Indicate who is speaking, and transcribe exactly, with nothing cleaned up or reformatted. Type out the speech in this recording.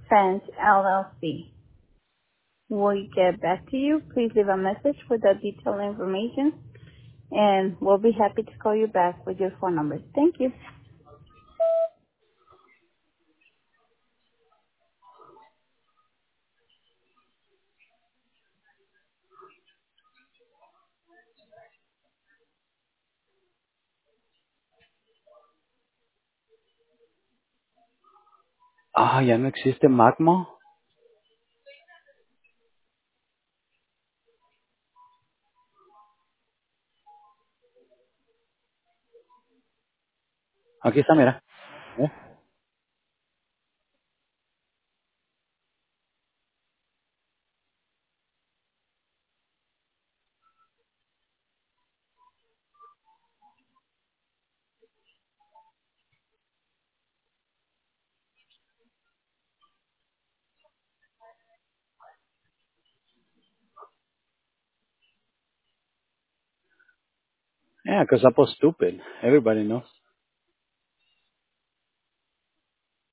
Speaker 1: Fence L L C. We'll get back to you. Please leave a message with the detailed information, and we'll be happy to call you back with your phone number. Thank you.
Speaker 2: Ah, ya no existe Magma. Aquí está, mira. ¿Eh? Yeah, because Apple's stupid. Everybody knows.